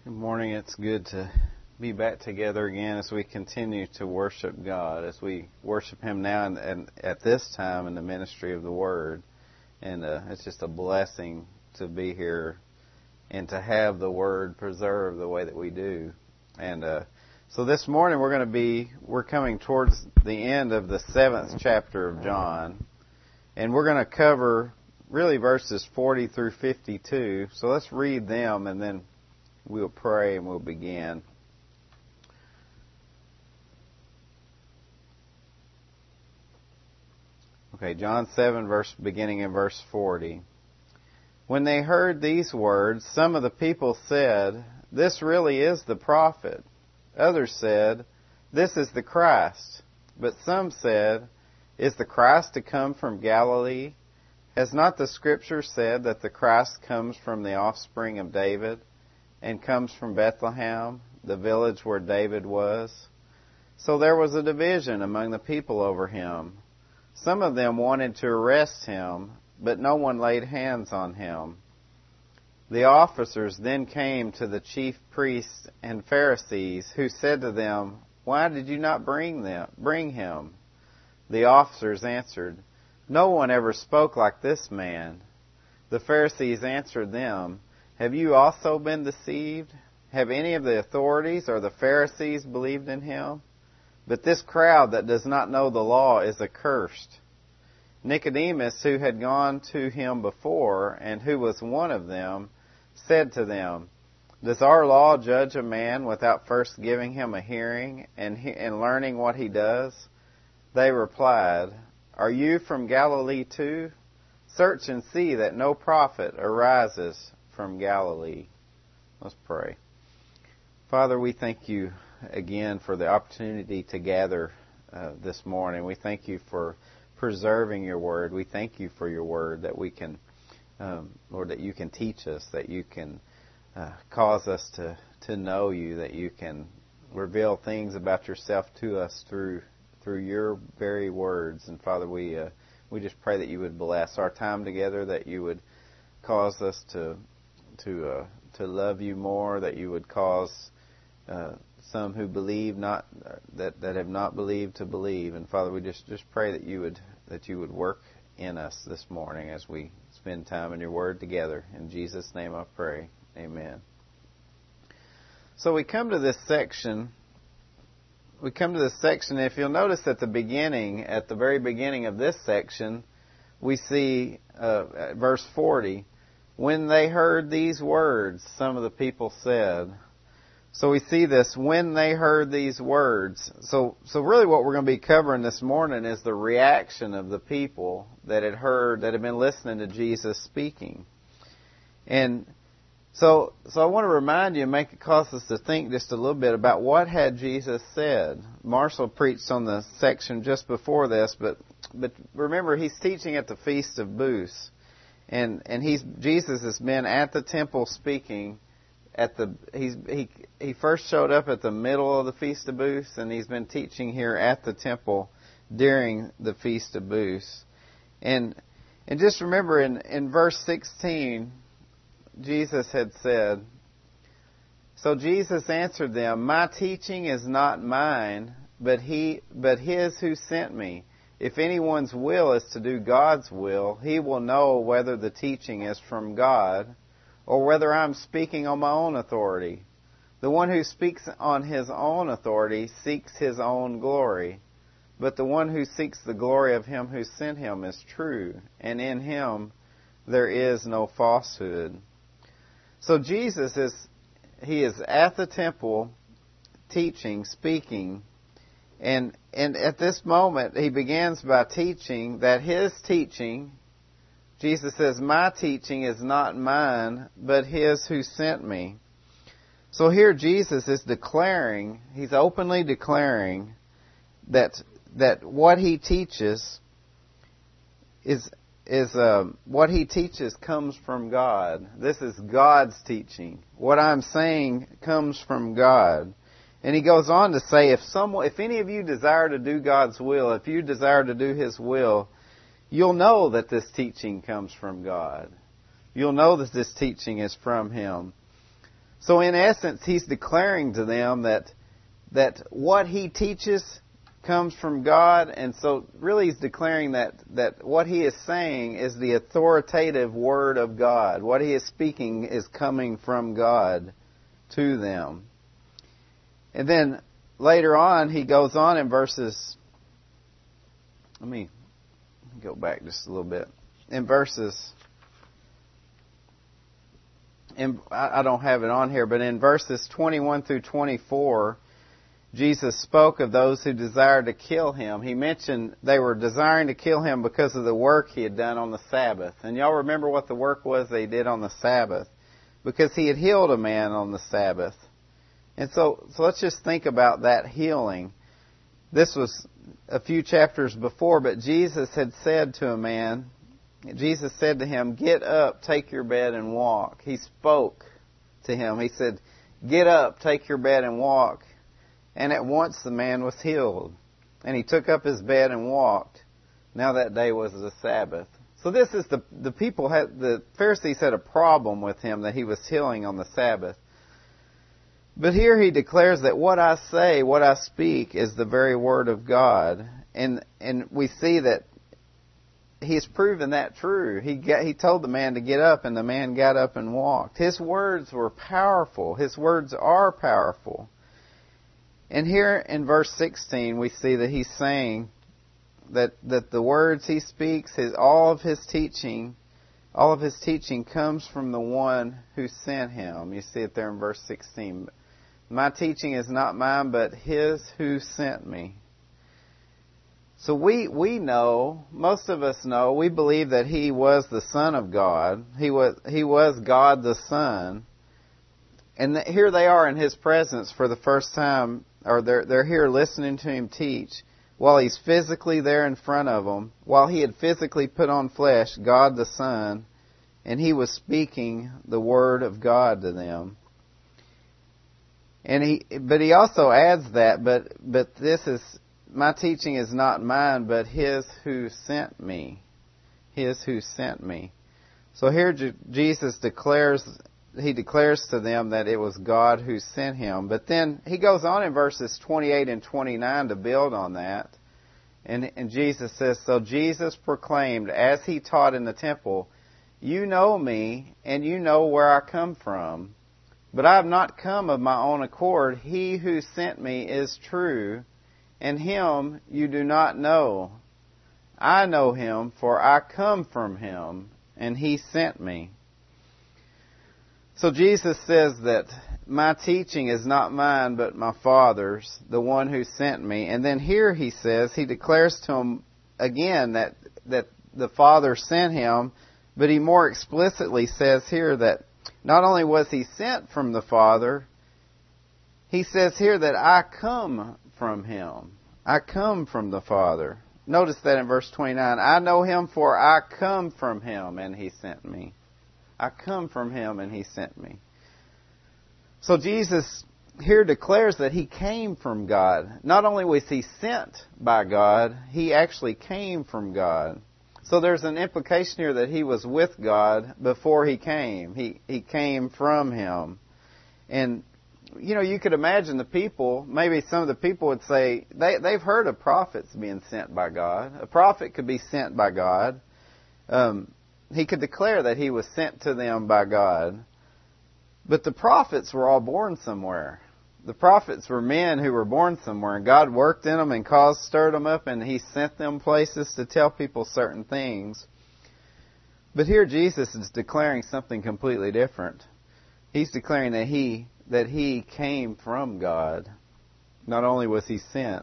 Good morning. It's good to be back together again as we continue to worship God, as we worship Him now and at this time in the ministry of the Word. And it's just a blessing to be here and to have the Word preserved the way that we do. And so this morning we're coming towards the end of the 7th chapter of John. And we're going to cover really verses 40 through 52. So let's read them and then we'll pray and we'll begin. Okay, John 7, beginning in verse 40. When they heard these words, some of the people said, "This really is the prophet." Others said, "This is the Christ." But some said, "Is the Christ to come from Galilee? Has not the Scripture said that the Christ comes from the offspring of David and comes from Bethlehem, the village where David was?" So there was a division among the people over him. Some of them wanted to arrest him, but no one laid hands on him. The officers then came to the chief priests and Pharisees, who said to them, "Why did you not bring him?" The officers answered, "No one ever spoke like this man." The Pharisees answered them, "Have you also been deceived? Have any of the authorities or the Pharisees believed in him? But this crowd that does not know the law is accursed." Nicodemus, who had gone to him before, and who was one of them, said to them, "Does our law judge a man without first giving him a hearing and learning what he does?" They replied, "Are you from Galilee too? Search and see that no prophet arises from Galilee." Let's pray. Father, we thank you again for the opportunity to gather this morning. We thank you for preserving your word. We thank you for your word that we can, Lord, that you can teach us, that you can cause us to know you, that you can reveal things about yourself to us through your very words. And Father, we just pray that you would bless our time together, that you would cause us to love you more, that you would cause some who believe not that have not believed to believe. And Father, we just pray that you would work in us this morning as we spend time in your word together. In Jesus' name I pray. Amen. So we come to this section. If you'll notice at the very beginning of this section, we see verse 40, when they heard these words, some of the people said. So we see this, when they heard these words. So really what we're going to be covering this morning is the reaction of the people that had been listening to Jesus speaking. And so I want to remind you and cause us to think just a little bit about what had Jesus said. Marshall preached on the section just before this, but remember he's teaching at the Feast of Booths. And Jesus has been at the temple speaking. He first showed up at the middle of the Feast of Booths, and he's been teaching here at the temple during the Feast of Booths. And just remember in verse 16, Jesus had said, "So Jesus answered them, 'My teaching is not mine, but his who sent me. If anyone's will is to do God's will, he will know whether the teaching is from God or whether I'm speaking on my own authority. The one who speaks on his own authority seeks his own glory, but the one who seeks the glory of him who sent him is true, and in him there is no falsehood.'" So Jesus is at the temple teaching, speaking, and at this moment he begins by teaching that his teaching, Jesus says, "My teaching is not mine, but his who sent me." So here Jesus is declaring, he's openly declaring that what he teaches what he teaches comes from God. This is God's teaching. What I'm saying comes from God. And he goes on to say, if any of you desire to do God's will, if you desire to do his will, you'll know that this teaching comes from God. You'll know that this teaching is from him. So in essence, He's declaring to them that what He teaches comes from God, and so really He's declaring that what He is saying is the authoritative Word of God. What He is speaking is coming from God to them. And then later on, He goes on in verses... Let me go back just a little bit. In verses... I don't have it on here, but in verses 21 through 24... Jesus spoke of those who desired to kill Him. He mentioned they were desiring to kill Him because of the work He had done on the Sabbath. And y'all remember what the work was they did on the Sabbath? Because He had healed a man on the Sabbath. And so let's just think about that healing. This was a few chapters before, but Jesus had said to a man, Jesus said to him, "Get up, take your bed and walk." He spoke to him. He said, "Get up, take your bed and walk." And at once the man was healed. And he took up his bed and walked. Now that day was the Sabbath. So this is the Pharisees had a problem with Him that He was healing on the Sabbath. But here He declares that what I say, what I speak, is the very Word of God. And we see that He's proven that true. He told the man to get up, and the man got up and walked. His words were powerful. His words are powerful. And here in verse 16, we see that He's saying that the words He speaks, all of His teaching comes from the one who sent Him. You see it there in verse 16. My teaching is not mine, but His who sent me. So we know, most of us know, we believe that He was the Son of God. He was God the Son. And here they are in His presence for the first time, or they're here listening to Him teach, while He's physically there in front of them, while He had physically put on flesh, God the Son, and He was speaking the Word of God to them. But He also adds that, but this is, my teaching is not mine, but His who sent me. His who sent me. So here Jesus declares to them that it was God who sent Him. But then He goes on in verses 28 and 29 to build on that. And Jesus says, so Jesus proclaimed, as He taught in the temple, "You know me, and you know where I come from. But I have not come of my own accord. He who sent me is true, and Him you do not know. I know Him, for I come from Him, and He sent me." So Jesus says that my teaching is not mine, but my Father's, the one who sent me. And then here He says, He declares to them again that the Father sent Him, but He more explicitly says here that not only was He sent from the Father, He says here that I come from Him. I come from the Father. Notice that in verse 29. I know Him, for I come from Him, and He sent me. I come from Him, and He sent me. So Jesus here declares that He came from God. Not only was He sent by God, He actually came from God. So there's an implication here that He was with God before He came. He came from Him. And, you could imagine the people, maybe some of the people would say, they've heard of prophets being sent by God. A prophet could be sent by God. He could declare that he was sent to them by God. But the prophets were all born somewhere. The prophets were men who were born somewhere, and God worked in them and stirred them up, and He sent them places to tell people certain things. But here Jesus is declaring something completely different. He's declaring that He came from God. Not only was He sent.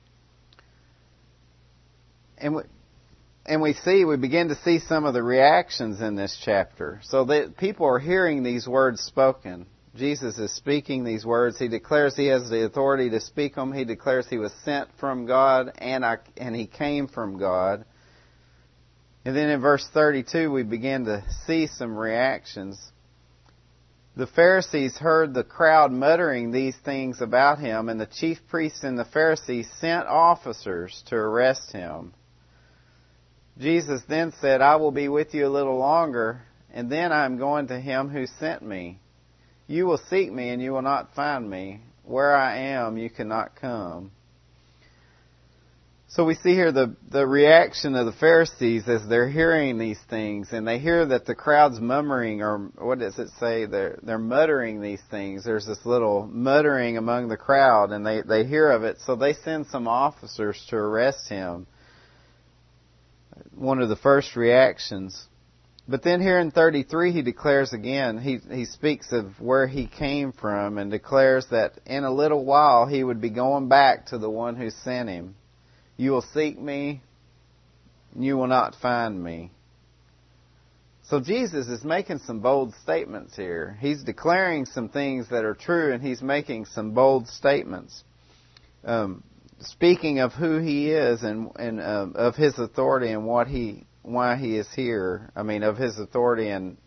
And we begin to see some of the reactions in this chapter. So that people are hearing these words spoken. Jesus is speaking these words. He declares He has the authority to speak them. He declares He was sent from God and He came from God. And then in verse 32 we begin to see some reactions. The Pharisees heard the crowd muttering these things about Him, and the chief priests and the Pharisees sent officers to arrest Him. Jesus then said, I will be with you a little longer, and then I am going to Him who sent me. You will seek me and you will not find me. Where I am, you cannot come. So we see here the reaction of the Pharisees as they're hearing these things, and they hear that the crowd's murmuring, or what does it say? They're muttering these things. There's this little muttering among the crowd, and they hear of it, so they send some officers to arrest him. One of the first reactions. But then here in 33 he declares again, he speaks of where he came from and declares that in a little while he would be going back to the one who sent him. You will seek me, and you will not find me. So Jesus is making some bold statements here. He's declaring some things that are true, and he's making some bold statements. Speaking of who he is and of his authority and why he is here. I mean, of his authority and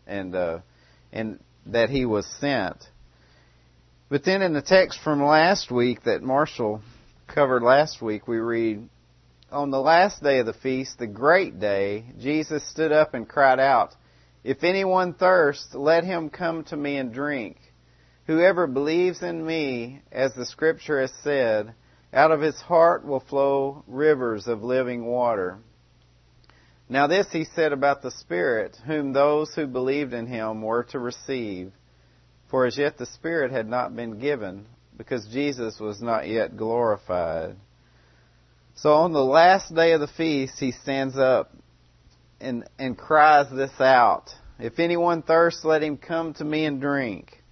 that he was sent. But then in the text from last week that Marshall covered last week, we read, on the last day of the feast, the great day, Jesus stood up and cried out, If anyone thirsts, let him come to me and drink. Whoever believes in me, as the Scripture has said, out of his heart will flow rivers of living water. Now this he said about the Spirit, whom those who believed in him were to receive. For as yet the Spirit had not been given, because Jesus was not yet glorified. So on the last day of the feast, he stands up and cries this out. If anyone thirsts, let him come to me and drink.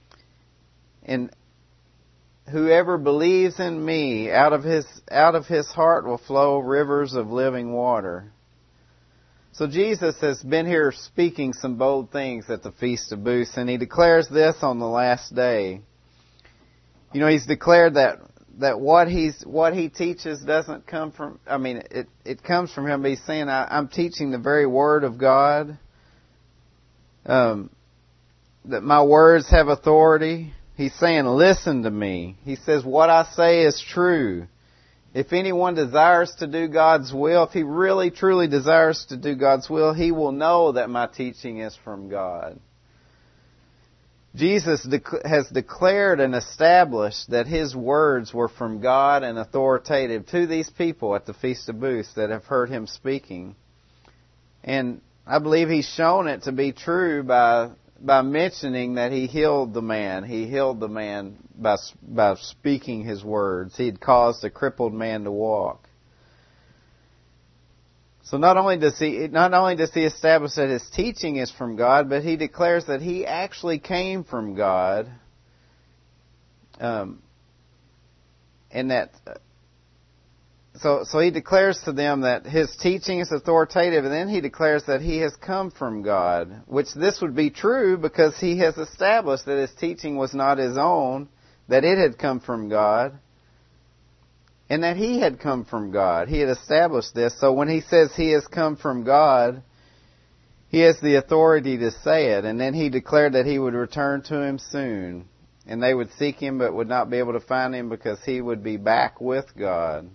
And whoever believes in me, out of his heart will flow rivers of living water. So Jesus has been here speaking some bold things at the Feast of Booths, and he declares this on the last day. You know, he's declared that what he teaches doesn't come from, it comes from him, but he's saying, I'm teaching the very Word of God, that my words have authority. He's saying, listen to me. He says, what I say is true. If anyone desires to do God's will, if he really truly desires to do God's will, he will know that my teaching is from God. Jesus has declared and established that his words were from God and authoritative to these people at the Feast of Booths that have heard him speaking. And I believe he's shown it to be true by mentioning that he healed the man. He healed the man by speaking his words. He had caused a crippled man to walk. So not only does he establish that his teaching is from God, but he declares that he actually came from God, and that so he declares to them that his teaching is authoritative, and then he declares that he has come from God, which this would be true because he has established that his teaching was not his own, that it had come from God. And that he had come from God. He had established this. So when he says he has come from God, he has the authority to say it. And then he declared that he would return to him soon. And they would seek him but would not be able to find him because he would be back with God.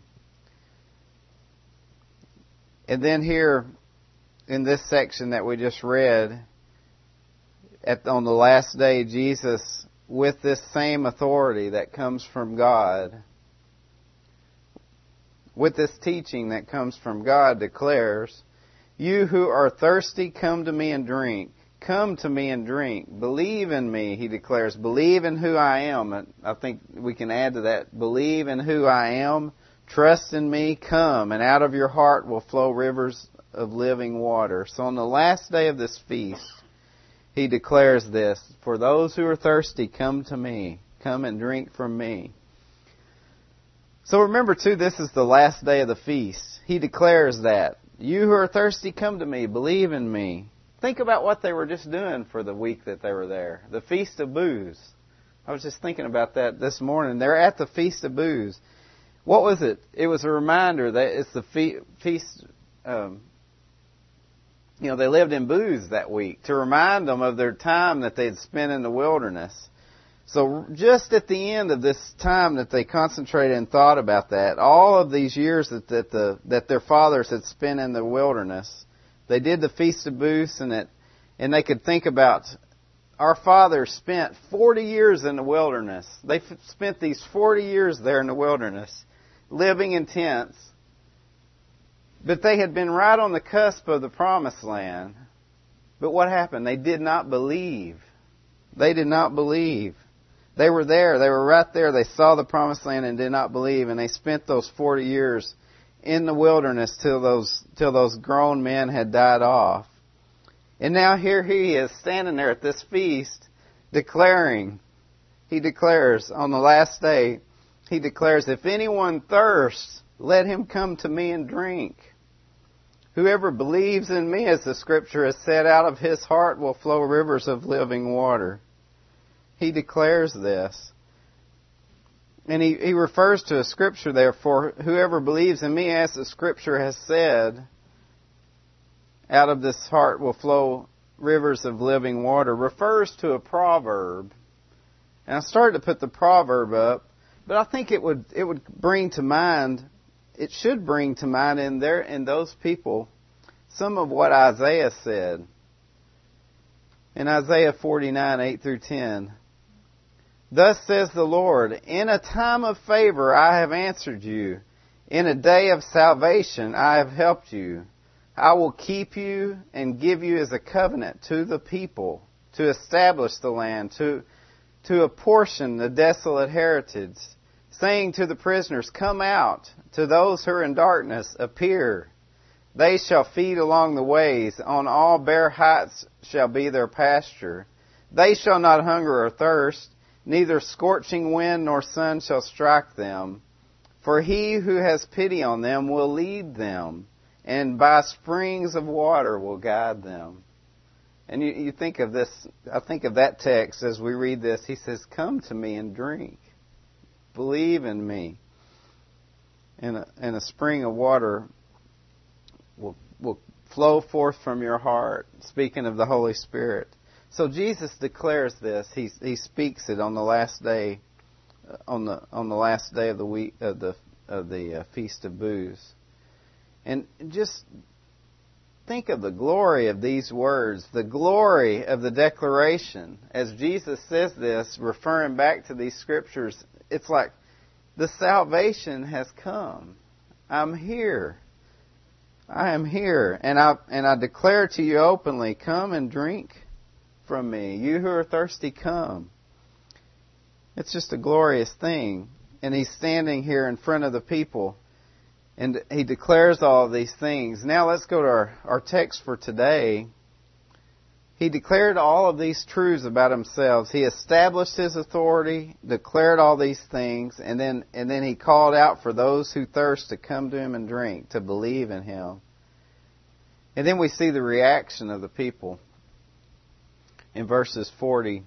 And then here in this section that we just read, on the last day, Jesus, with this same authority that comes from God, with this teaching that comes from God, declares, You who are thirsty, come to me and drink. Come to me and drink. Believe in me, he declares. Believe in who I am. And I think we can add to that. Believe in who I am. Trust in me. Come, and out of your heart will flow rivers of living water. So on the last day of this feast, he declares this. For those who are thirsty, come to me. Come and drink from me. So remember, too, this is the last day of the feast. He declares that. You who are thirsty, come to me. Believe in me. Think about what they were just doing for the week that they were there. The Feast of Booths. I was just thinking about that this morning. They're at the Feast of Booths. What was it? It was a reminder that it's the feast. They lived in booths that week to remind them of their time that they had spent in the wilderness. So just at the end of this time that they concentrated and thought about that, all of these years that their fathers had spent in the wilderness, they did the Feast of Booths, and they could think about our fathers spent 40 years in the wilderness. They spent these 40 years there in the wilderness, living in tents. But they had been right on the cusp of the promised land. But what happened? They did not believe. They did not believe. They were there. They were right there. They saw the promised land and did not believe. And they spent those 40 years in the wilderness till those grown men had died off. And now here he is standing there at this feast declaring. He declares on the last day, he declares, if anyone thirsts, let him come to me and drink. Whoever believes in me, as the Scripture has said, out of his heart will flow rivers of living water. He declares this. And he refers to a Scripture there, for whoever believes in me, as the Scripture has said, out of this heart will flow rivers of living water, refers to a proverb. And I started to put the proverb up, but I think it would bring to mind, it should bring to mind in those people some of what Isaiah said. In Isaiah 49, 8 through 10. Thus says the Lord, in a time of favor I have answered you. In a day of salvation I have helped you. I will keep you and give you as a covenant to the people, to establish the land, to apportion the desolate heritage, saying to the prisoners, come out, to those who are in darkness, appear. They shall feed along the ways, on all bare heights shall be their pasture. They shall not hunger or thirst, neither scorching wind nor sun shall strike them. For he who has pity on them will lead them, and by springs of water will guide them. And you think of this, I think of that text as we read this. He says, come to me and drink. Believe in me. And a spring of water will flow forth from your heart, speaking of the Holy Spirit. So Jesus declares this. He speaks it on the last day, on the last day of the week of the Feast of Booths. And just think of the glory of these words, the glory of the declaration. As Jesus says this, referring back to these scriptures, it's like the salvation has come. I'm here. I am here, and I declare to you openly, come and drink from me. You who are thirsty, come. It's just a glorious thing. And he's standing here in front of the people, and he declares all of these things. Now let's go to our text for today. He declared all of these truths about himself. He established his authority, declared all these things, and then he called out for those who thirst to come to him and drink, to believe in him. And then we see the reaction of the people in verses 40,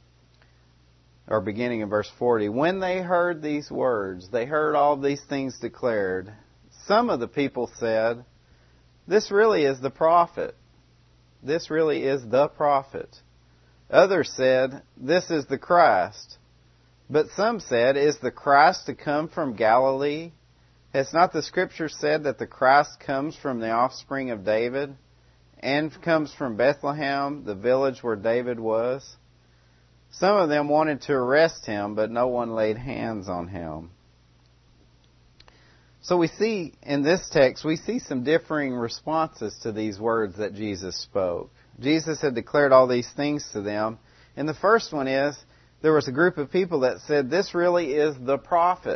or beginning in verse 40. When they heard these words, they heard all these things declared, some of the people said, this really is the prophet. This really is the prophet. Others said, this is the Christ. But some said, is the Christ to come from Galilee? Has not the Scripture said that the Christ comes from the offspring of David and comes from Bethlehem, the village where David was? Some of them wanted to arrest him, but no one laid hands on him. So we see in this text, we see some differing responses to these words that Jesus spoke. Jesus had declared all these things to them. And the first one is, there was a group of people that said, this really is the prophet.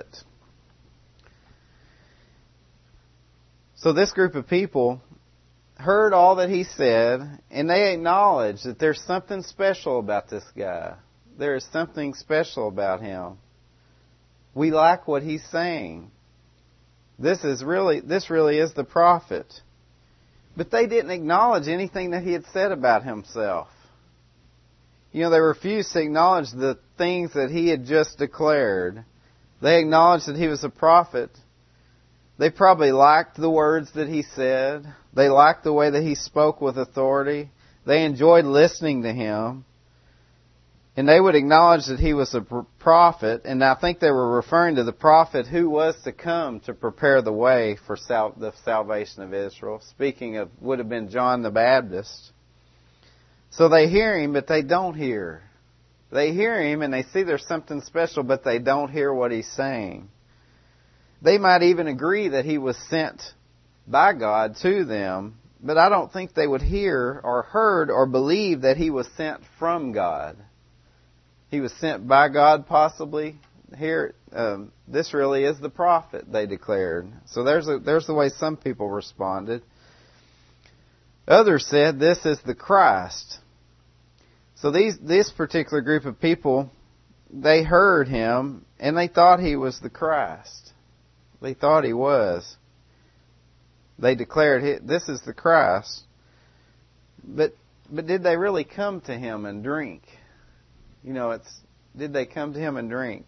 So this group of people heard all that he said, and they acknowledged that there's something special about this guy. There is something special about him. We like what he's saying. This really is the prophet. But they didn't acknowledge anything that he had said about himself. They refused to acknowledge the things that he had just declared. They acknowledged that he was a prophet. They probably liked the words that he said. They liked the way that he spoke with authority. They enjoyed listening to him. And they would acknowledge that he was a prophet, and I think they were referring to the prophet who was to come to prepare the way for the salvation of Israel. Speaking of, would have been John the Baptist. So they hear him, but they don't hear. They hear him and they see there's something special, but they don't hear what he's saying. They might even agree that he was sent by God to them, but I don't think they would hear or heard or believe that he was sent from God. He was sent by God, possibly. Here, this really is the prophet, they declared. So there's the way some people responded. Others said, this is the Christ. So this particular group of people, they heard him and they thought he was the Christ. They thought he was. They declared, this is the Christ. But did they really come to him and drink? You know, did they come to him and drink?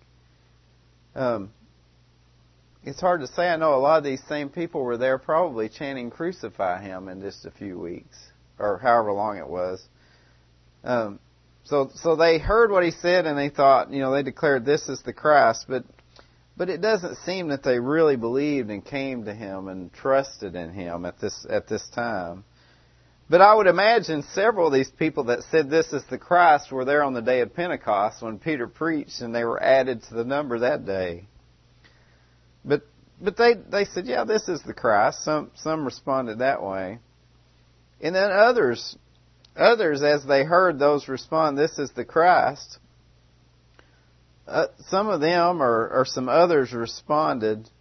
It's hard to say. I know a lot of these same people were there probably chanting, crucify him, in just a few weeks, or however long it was. So they heard what he said and they thought, you know, they declared this is the Christ, but it doesn't seem that they really believed and came to him and trusted in him at this time. But I would imagine several of these people that said this is the Christ were there on the day of Pentecost when Peter preached, and they were added to the number that day. But they said, yeah, this is the Christ. Some responded that way. And then others, as they heard those respond, this is the Christ, some of them or some others responded,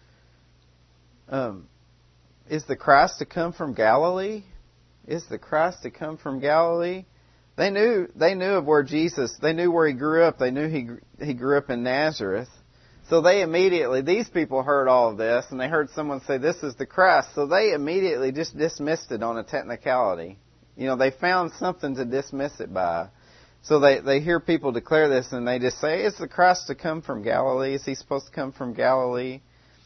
is the Christ to come from Galilee? Is the Christ to come from Galilee? They knew of where Jesus, they knew where he grew up. They knew he grew up in Nazareth. So they immediately, these people heard all of this, and they heard someone say, this is the Christ. So they immediately just dismissed it on a technicality. You know, they found something to dismiss it by. So they hear people declare this, and they just say, is the Christ to come from Galilee? Is he supposed to come from Galilee?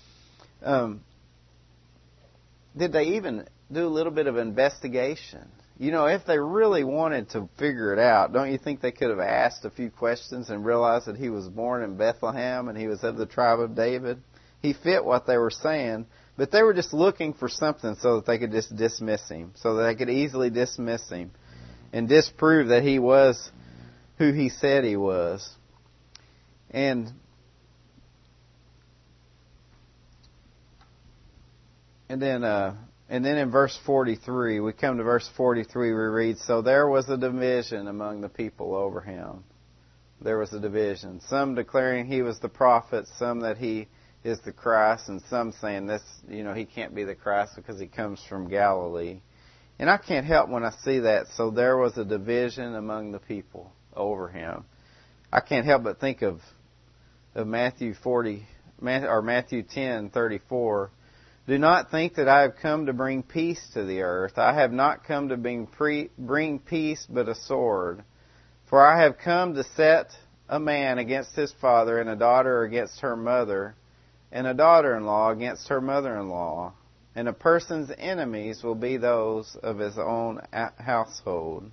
Did they even do a little bit of investigation? You know, if they really wanted to figure it out, don't you think they could have asked a few questions and realized that he was born in Bethlehem and he was of the tribe of David? He fit what they were saying, but they were just looking for something so that they could just dismiss him, so that they could easily dismiss him and disprove that he was who he said he was. And then in verse 43, we come to verse 43, we read, so there was a division among the people over him. There was a division. Some declaring he was the prophet, some that he is the Christ, and some saying this, you know, he can't be the Christ because he comes from Galilee. And I can't help when I see that. So there was a division among the people over him. I can't help but think of Matthew 10:34. Do not think that I have come to bring peace to the earth. I have not come to bring peace, but a sword. For I have come to set a man against his father, and a daughter against her mother, and a daughter-in-law against her mother-in-law. And a person's enemies will be those of his own household.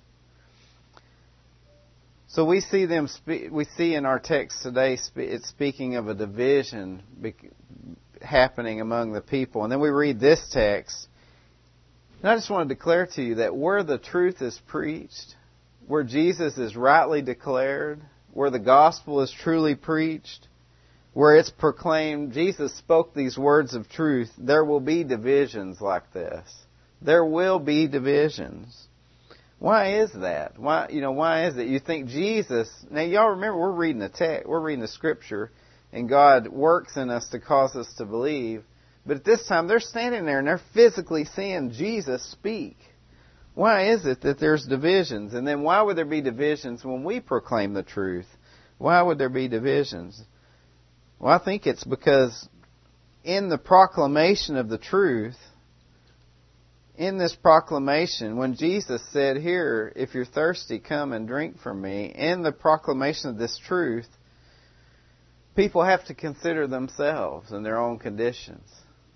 So we see we see in our text today, it's speaking of a division happening among the people. And then we read this text, and I just want to declare to you that where the truth is preached, where Jesus is rightly declared, where the gospel is truly preached, where it's proclaimed, Jesus spoke these words of truth, there will be divisions like this. There will be divisions. Why is that? Why is it? You think Jesus, now y'all remember we're reading the text, we're reading the scripture, and God works in us to cause us to believe. But at this time, they're standing there and they're physically seeing Jesus speak. Why is it that there's divisions? And then why would there be divisions when we proclaim the truth? Why would there be divisions? Well, I think it's because in the proclamation of the truth, in this proclamation, when Jesus said here, if you're thirsty, come and drink from me, in the proclamation of this truth, people have to consider themselves and their own conditions.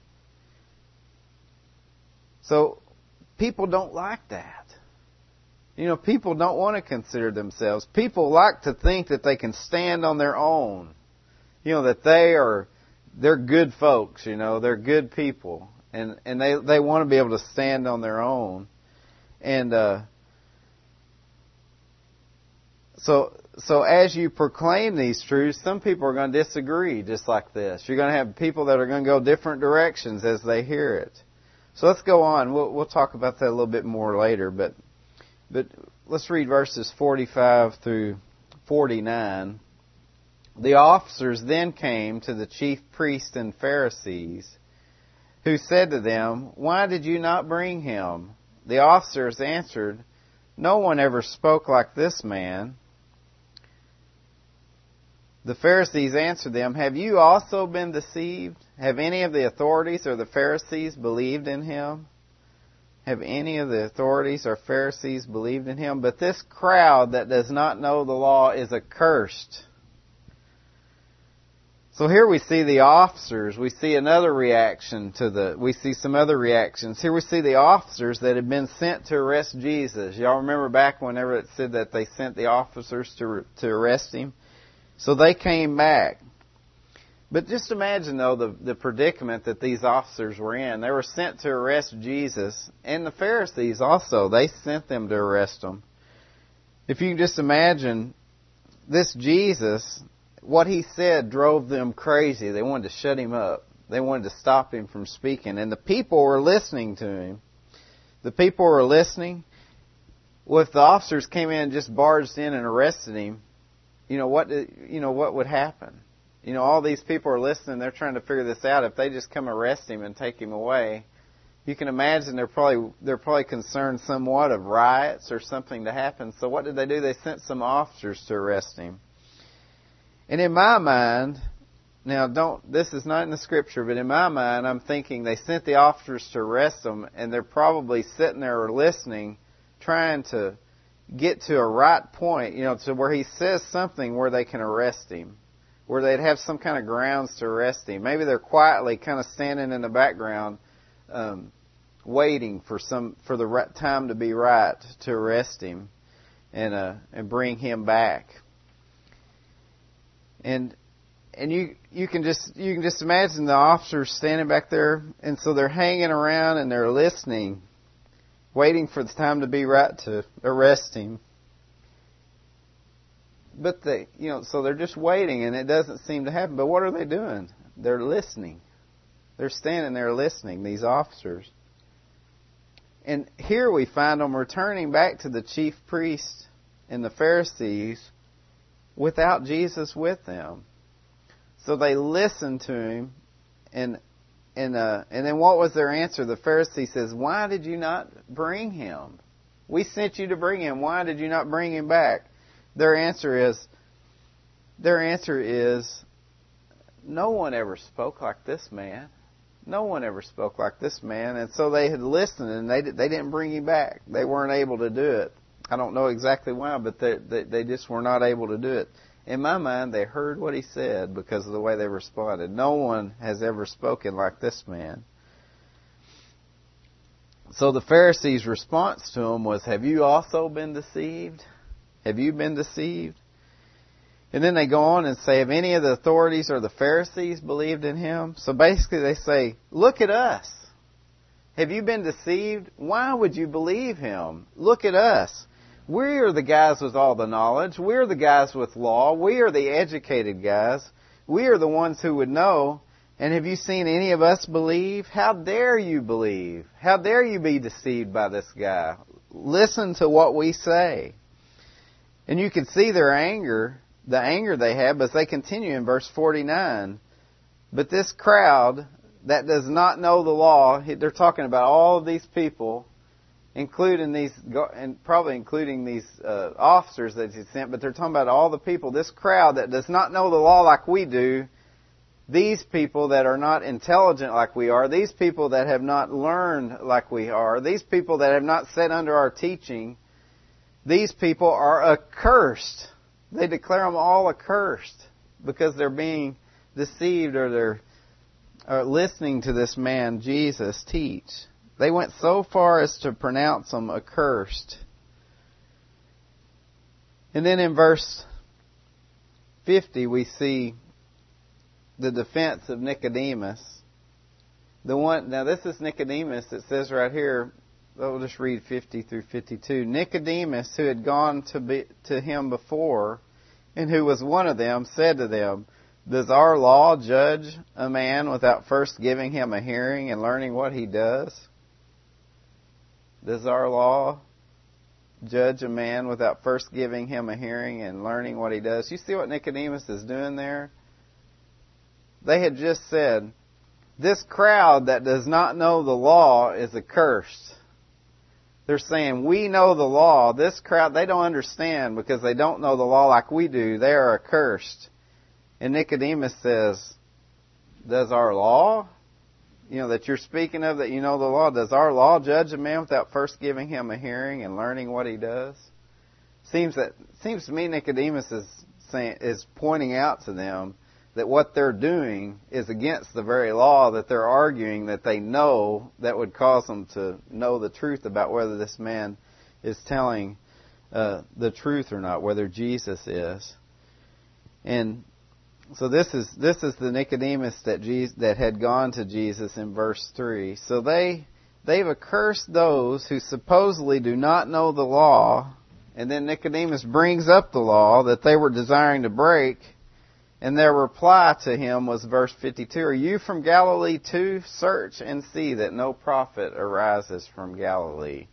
So people don't like that. You know, people don't want to consider themselves. People like to think that they can stand on their own. You know, that they're good folks, you know, they're good people. And they want to be able to stand on their own. And So as you proclaim these truths, some people are going to disagree just like this. You're going to have people that are going to go different directions as they hear it. So let's go on. We'll talk about that a little bit more later, but let's read verses 45 through 49. The officers then came to the chief priests and Pharisees, who said to them, "Why did you not bring him?" The officers answered, "No one ever spoke like this man." The Pharisees answered them, "Have you also been deceived? Have any of the authorities or the Pharisees believed in him?" Have any of the authorities or Pharisees believed in him? But this crowd that does not know the law is accursed. So here we see the officers. We see another reaction we see some other reactions. Here we see the officers that had been sent to arrest Jesus. Y'all remember back whenever it said that they sent the officers to arrest him? So they came back. But just imagine, though, the predicament that these officers were in. They were sent to arrest Jesus, and the Pharisees also. They sent them to arrest him. If you can just imagine, this Jesus, what he said drove them crazy. They wanted to shut him up. They wanted to stop him from speaking. And the people were listening to him. The people were listening. Well, if the officers came in and just barged in and arrested him, what would happen? All these people are listening. They're trying to figure this out. If they just come arrest him and take him away, you can imagine they're probably concerned somewhat of riots or something to happen. So what did they do? They sent some officers to arrest him. And in my mind, this is not in the scripture, but in my mind, I'm thinking they sent the officers to arrest him, and they're probably sitting there listening, trying to get to a right point, to where he says something where they can arrest him, where they'd have some kind of grounds to arrest him. Maybe they're quietly kind of standing in the background, waiting for the right time to be right to arrest him and bring him back. And you can just imagine the officers standing back there, and so they're hanging around and they're listening, waiting for the time to be right to arrest him. But so they're just waiting, and it doesn't seem to happen. But what are they doing? They're listening. They're standing there listening, these officers. And here we find them returning back to the chief priests and the Pharisees without Jesus with them. So they listened to him, and then what was their answer? The Pharisee says, "Why did you not bring him? We sent you to bring him. Why did you not bring him back?" Their answer is, "No one ever spoke like this man. No one ever spoke like this man." And so they had listened, and they didn't bring him back. They weren't able to do it. I don't know exactly why, but they just were not able to do it. In my mind, they heard what he said because of the way they responded. No one has ever spoken like this man. So the Pharisees' response to him was, "Have you also been deceived? Have you been deceived?" And then they go on and say, "Have any of the authorities or the Pharisees believed in him?" So basically they say, "Look at us. Have you been deceived? Why would you believe him? Look at us. We are the guys with all the knowledge. We're the guys with law. We are the educated guys. We are the ones who would know. And have you seen any of us believe? How dare you believe? How dare you be deceived by this guy? Listen to what we say." And you can see their anger, the anger they have, as they continue in verse 49. But this crowd that does not know the law, they're talking about all of these people, including these officers that he sent, but they're talking about all the people, this crowd that does not know the law like we do, these people that are not intelligent like we are, these people that have not learned like we are, these people that have not sat under our teaching, these people are accursed. They declare them all accursed because they're being deceived or they're listening to this man, Jesus, teach. They went so far as to pronounce them accursed. And then in verse 50 we see the defense of Nicodemus. Now this is Nicodemus. It says right here, we'll just read 50 through 52. Nicodemus, who had gone to him before, and who was one of them, said to them, "Does our law judge a man without first giving him a hearing and learning what he does?" Does our law judge a man without first giving him a hearing and learning what he does? You see what Nicodemus is doing there? They had just said, this crowd that does not know the law is accursed. They're saying, we know the law. This crowd, they don't understand because they don't know the law like we do. They are accursed. And Nicodemus says, does our law, that you're speaking of, that you know the law, does our law judge a man without first giving him a hearing and learning what he does? Seems to me Nicodemus is pointing out to them that what they're doing is against the very law that they're arguing that they know, that would cause them to know the truth about whether this man is telling the truth or not, whether Jesus is. And so this is the Nicodemus that had gone to Jesus in verse 3. So they've accursed those who supposedly do not know the law, and then Nicodemus brings up the law that they were desiring to break. And their reply to him was verse 52, "Are you from Galilee too? Search and see that no prophet arises from Galilee."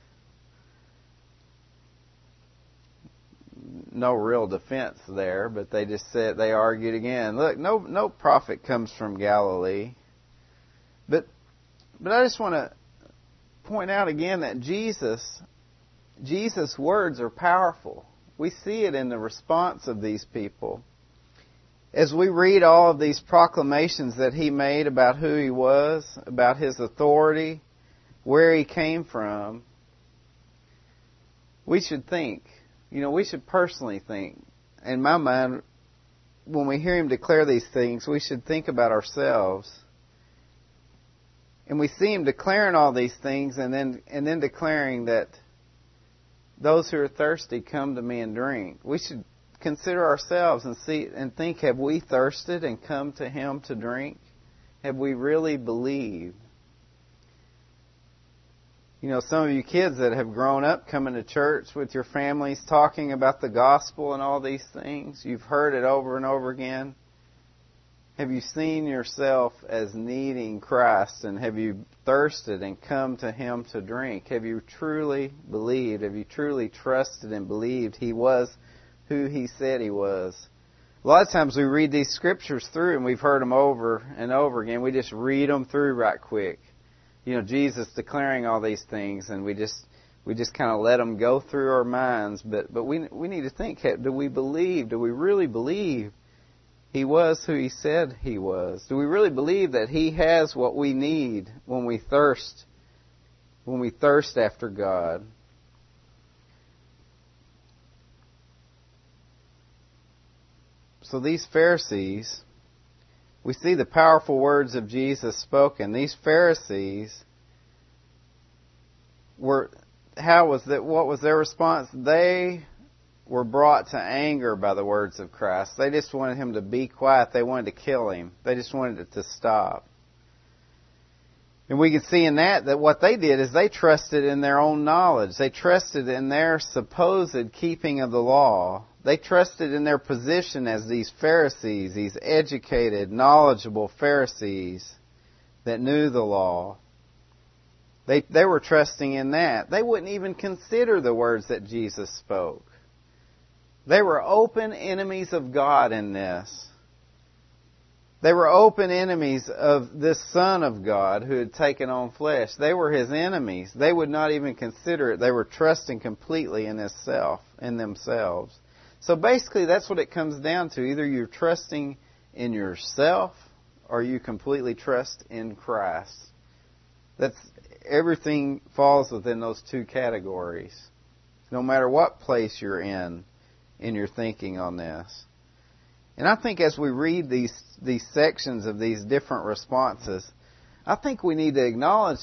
No real defense there, but they just said, they argued again, look, no prophet comes from Galilee. But I just want to point out again that Jesus' words are powerful. We see it in the response of these people. As we read all of these proclamations that he made about who he was, about his authority, where he came from, we should think, we should personally think. In my mind, when we hear him declare these things, we should think about ourselves. And we see him declaring all these things and then declaring that those who are thirsty, come to me and drink. We should consider ourselves and see and think, have we thirsted and come to him to drink? Have we really believed? Some of you kids that have grown up coming to church with your families talking about the gospel and all these things, you've heard it over and over again. Have you seen yourself as needing Christ, and have you thirsted and come to him to drink? Have you truly believed? Have you truly trusted and believed he was who he said he was? A lot of times we read these scriptures through and we've heard them over and over again. We just read them through right quick. Jesus declaring all these things, and we just kind of let them go through our minds. But we need to think, do we believe? Do we really believe he was who he said he was? Do we really believe that he has what we need when we thirst after God? So these Pharisees, we see the powerful words of Jesus spoken. These Pharisees what was their response? They were brought to anger by the words of Christ. They just wanted him to be quiet. They wanted to kill him. They just wanted it to stop. And we can see in that what they did is they trusted in their own knowledge. They trusted in their supposed keeping of the law. They trusted in their position as these Pharisees, these educated, knowledgeable Pharisees that knew the law. They were trusting in that. They wouldn't even consider the words that Jesus spoke. They were open enemies of God in this. They were open enemies of this Son of God who had taken on flesh. They were his enemies. They would not even consider it. They were trusting completely in themselves. So basically that's what it comes down to. Either you're trusting in yourself or you completely trust in Christ. Everything falls within those two categories. No matter what place you're in your thinking on this. And I think as we read these sections of these different responses, I think we need to acknowledge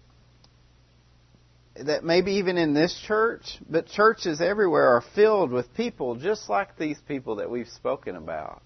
that maybe even in this church, but churches everywhere are filled with people just like these people that we've spoken about.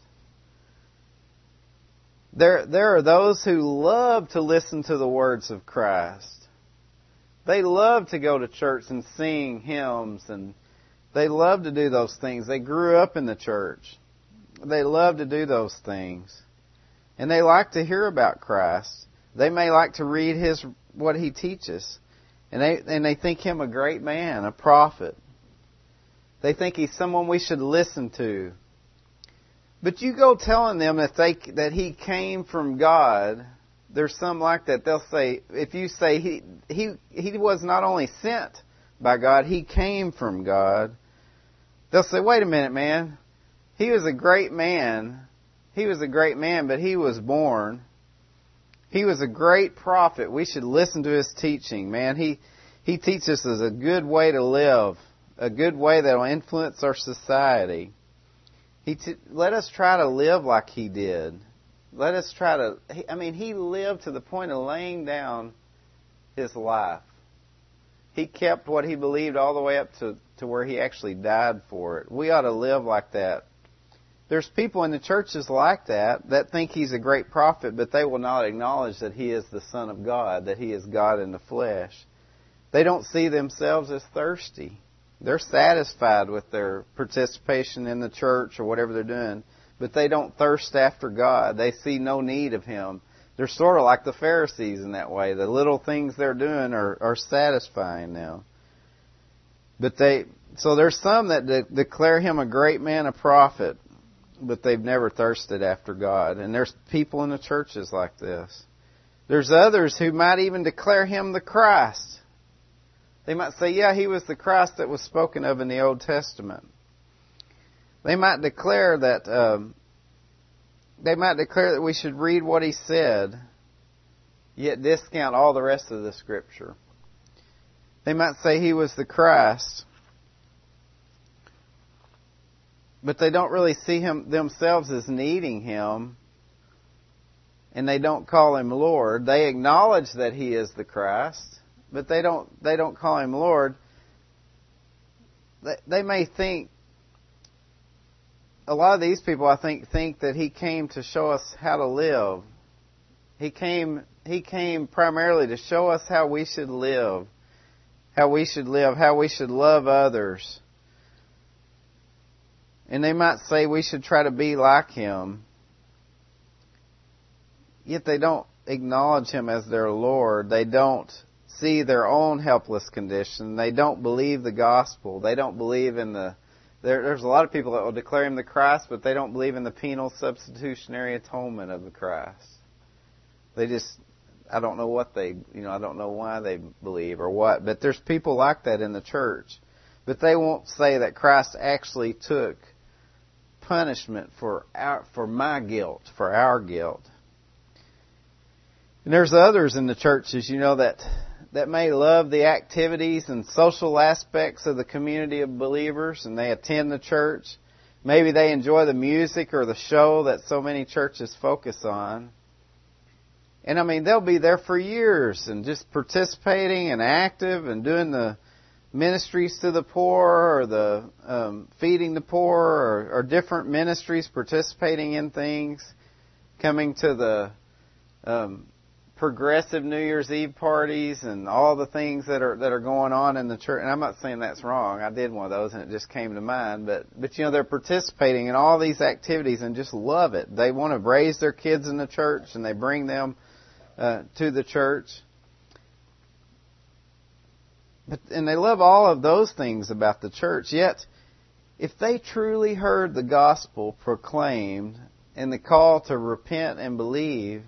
There are those who love to listen to the words of Christ. They love to go to church and sing hymns, and they love to do those things. They grew up in the church. They love to do those things. And they like to hear about Christ. They may like to read what He teaches. And they think Him a great man, a prophet. They think He's someone we should listen to. But you go telling them that He came from God. There's some like that. They'll say, if you say He was not only sent by God, He came from God. They'll say, wait a minute, man. He was a great man. He was a great man, but He was born. He was a great prophet. We should listen to His teaching, man. He teaches us a good way to live, a good way that will influence our society. Let us try to live like He did. Let us try to... He lived to the point of laying down His life. He kept what He believed all the way up to where He actually died for it. We ought to live like that. There's people in the churches like that think He's a great prophet, but they will not acknowledge that He is the Son of God, that He is God in the flesh. They don't see themselves as thirsty. They're satisfied with their participation in the church or whatever they're doing, but they don't thirst after God. They see no need of Him. They're sort of like the Pharisees in that way. The little things they're doing are satisfying now. So there's some that declare Him a great man, a prophet, but they've never thirsted after God. And there's people in the churches like this. There's others who might even declare Him the Christ. They might say, yeah, He was the Christ that was spoken of in the Old Testament. They might declare that we should read what He said, yet discount all the rest of the Scripture. They might say He was the Christ, but they don't really see themselves as needing Him, and they don't call Him Lord. They acknowledge that He is the Christ, but they don't call Him Lord. They may think, a lot of these people, I think that He came to show us how to live. He came primarily to show us how we should live, how we should love others. And they might say we should try to be like Him. Yet they don't acknowledge Him as their Lord. They don't see their own helpless condition. They don't believe the gospel. They don't believe in there's a lot of people that will declare Him the Christ, but they don't believe in the penal substitutionary atonement of the Christ. I don't know I don't know why they believe or what, but there's people like that in the church. But they won't say that Christ actually took punishment for my guilt, for our guilt. And there's others in the churches, that may love the activities and social aspects of the community of believers, and they attend the church. Maybe they enjoy the music or the show that so many churches focus on. And they'll be there for years and just participating and active and doing the ministries to the poor or the feeding the poor or different ministries, participating in things, coming to the progressive New Year's Eve parties and all the things that are going on in the church. And I'm not saying that's wrong. I did one of those and it just came to mind. But they're participating in all these activities and just love it. They want to raise their kids in the church and they bring them to the church. And they love all of those things about the church. Yet, if they truly heard the gospel proclaimed and the call to repent and believe,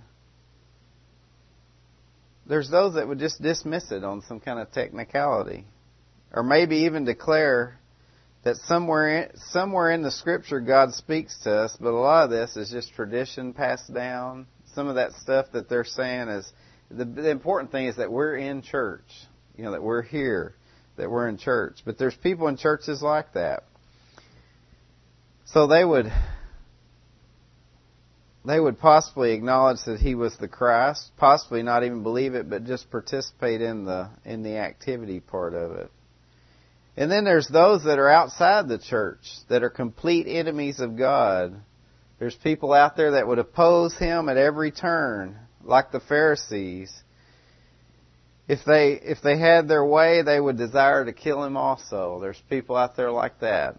there's those that would just dismiss it on some kind of technicality. Or maybe even declare that somewhere in the Scripture God speaks to us, but a lot of this is just tradition passed down. Some of that stuff that they're saying is, the important thing is that we're in church. That we're here, that we're in church. But there's people in churches like that. So they would possibly acknowledge that He was the Christ, possibly not even believe it, but just participate in the activity part of it. And then there's those that are outside the church, that are complete enemies of God. There's people out there that would oppose Him at every turn, like the Pharisees. If they had their way, they would desire to kill him also. There's people out there like that.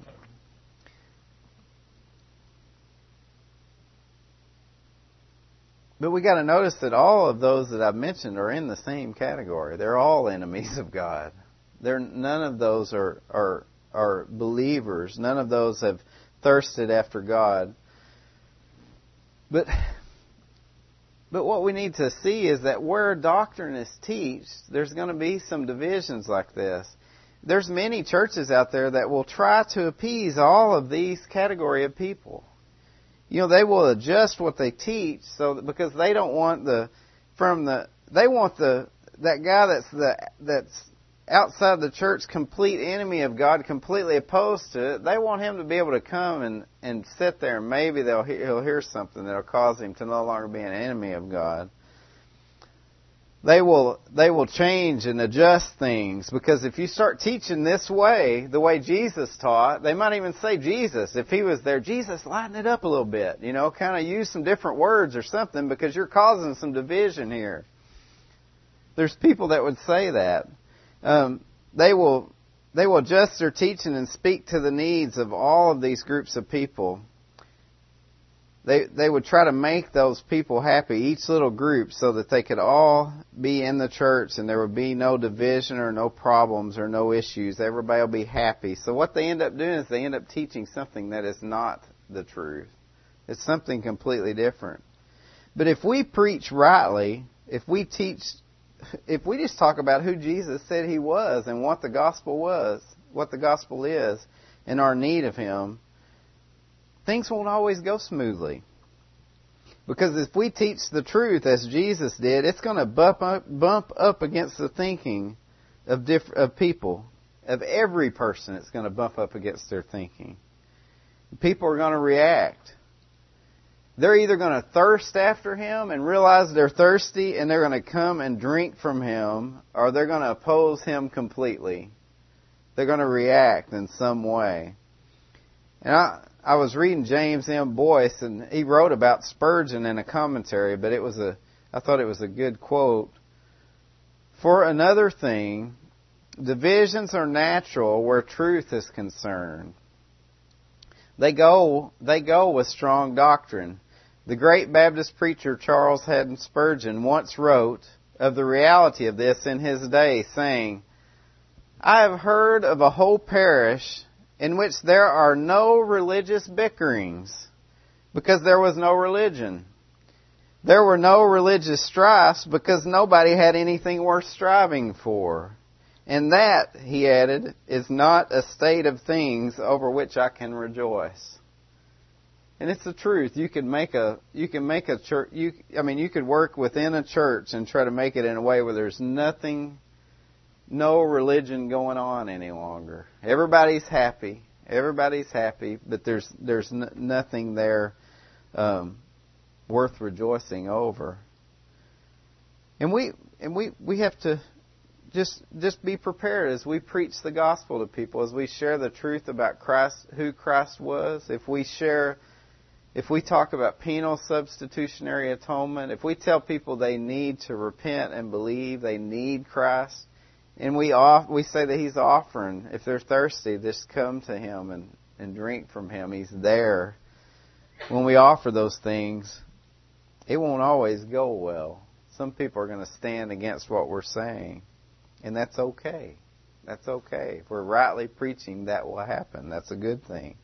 But we got to notice that all of those that I've mentioned are in the same category. They're all enemies of God. None of those are believers. None of those have thirsted after God. But what we need to see is that where doctrine is taught, there's going to be some divisions like this. There's many churches out there that will try to appease all of these category of people. You know, they will adjust what they teach because they don't want that guy that's outside the church, complete enemy of God, completely opposed to it. They want him to be able to come and sit there, and maybe he'll hear something that'll cause him to no longer be an enemy of God. They will change and adjust things, because if you start teaching this way, the way Jesus taught, they might even say Jesus. If he was there, Jesus, lighten it up a little bit, kind of use some different words or something, because you're causing some division here. There's people that would say that. They will adjust their teaching and speak to the needs of all of these groups of people. They would try to make those people happy, each little group, so that they could all be in the church and there would be no division or no problems or no issues. Everybody will be happy. So what they end up doing is they end up teaching something that is not the truth. It's something completely different. But if we preach rightly, if we just talk about who Jesus said He was and what the gospel was, what the gospel is, and our need of Him, things won't always go smoothly. Because if we teach the truth as Jesus did, it's going to bump up against the thinking of people. Of every person, it's going to bump up against their thinking. People are going to react. They're either going to thirst after Him and realize they're thirsty and they're going to come and drink from Him, or they're going to oppose Him completely. They're going to react in some way. And I was reading James M. Boyce, and he wrote about Spurgeon in a commentary, but I thought it was a good quote. For another thing, divisions are natural where truth is concerned. They go with strong doctrine. The great Baptist preacher Charles Haddon Spurgeon once wrote of the reality of this in his day, saying, I have heard of a whole parish in which there are no religious bickerings, because there was no religion. There were no religious strifes, because nobody had anything worth striving for. And that, he added, is not a state of things over which I can rejoice. And it's the truth. You can make a church. You could work within a church and try to make it in a way where there's no religion going on any longer. Everybody's happy, but there's nothing there worth rejoicing over. And we have to just be prepared as we preach the gospel to people, as we share the truth about Christ, who Christ was. If we talk about penal substitutionary atonement, if we tell people they need to repent and believe, they need Christ. And we say that He's offering, if they're thirsty, just come to Him and drink from Him. He's there. When we offer those things, it won't always go well. Some people are going to stand against what we're saying. And that's okay. That's okay. If we're rightly preaching, that will happen. That's a good thing.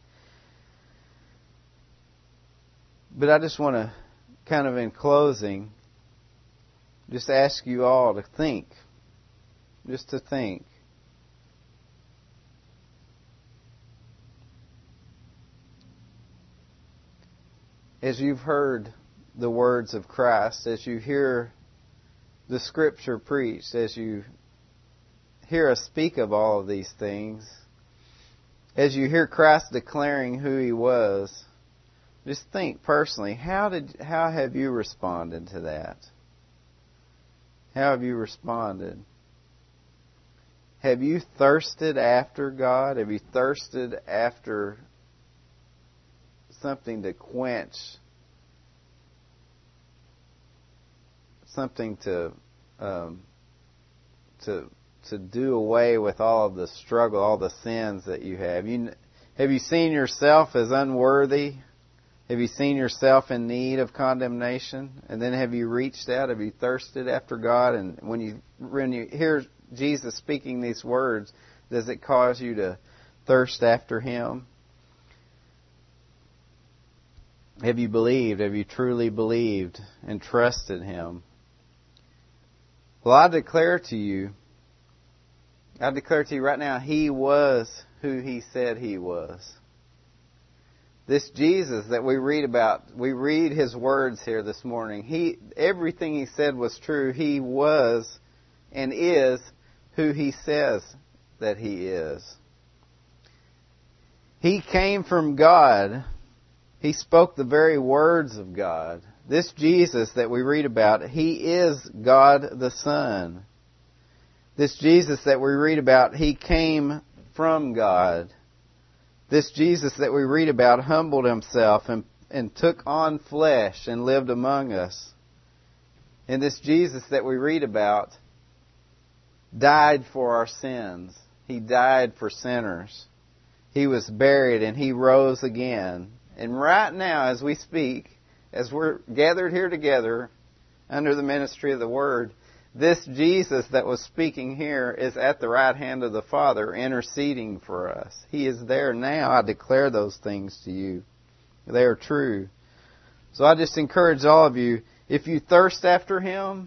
But I just want to, kind of in closing, just ask you all to think. Just to think. As you've heard the words of Christ, as you hear the Scripture preached, as you hear us speak of all of these things, as you hear Christ declaring who He was, just think personally, how have you responded to that? How have you responded? Have you thirsted after God? Have you thirsted after something to quench, something to to do away with all of the struggle, all the sins that you have. Have you seen yourself as unworthy? Have you seen yourself in need of condemnation? And then have you reached out? Have you thirsted after God? And when you hear Jesus speaking these words, does it cause you to thirst after Him? Have you believed? Have you truly believed and trusted Him? Well, I declare to you right now, He was who He said He was. This Jesus that we read about, we read His words here this morning. Everything He said was true. He was and is who He says that He is. He came from God. He spoke the very words of God. This Jesus that we read about, He is God the Son. This Jesus that we read about, He came from God. This Jesus that we read about humbled Himself and took on flesh and lived among us. And this Jesus that we read about died for our sins. He died for sinners. He was buried and He rose again. And right now, as we speak, as we're gathered here together under the ministry of the Word, this Jesus that was speaking here is at the right hand of the Father, interceding for us. He is there now. I declare those things to you. They are true. So I just encourage all of you, if you thirst after Him,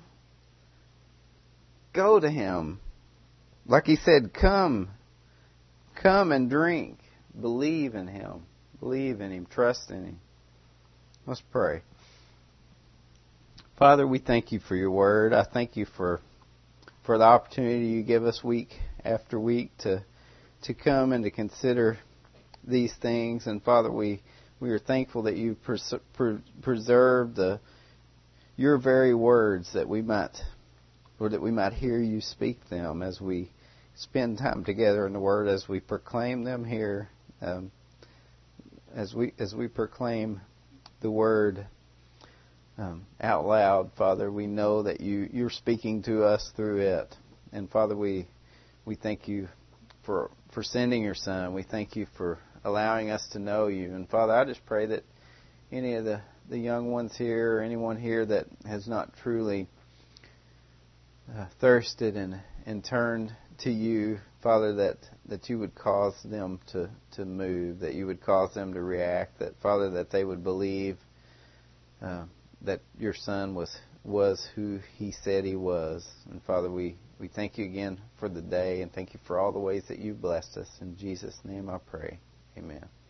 go to Him. Like He said, come and drink. Believe in Him. Believe in Him. Trust in Him. Let's pray. Father, we thank You for Your Word. I thank You for the opportunity You give us week after week to come and to consider these things. And Father, we are thankful that You preserved Your very words that we might hear You speak them as we spend time together in the Word, as we proclaim them here, as we proclaim the Word out loud. Father, we know that You're speaking to us through it. And Father, we thank You for sending Your Son. We thank You for allowing us to know You. And Father, I just pray that any of the young ones here, or anyone here that has not truly thirsted and turned to You, Father, that You would cause them to move, that You would cause them to react, that, Father, that they would believe that Your Son was who He said He was. And Father, we thank You again for the day, and thank You for all the ways that You've blessed us. In Jesus' name I pray. Amen.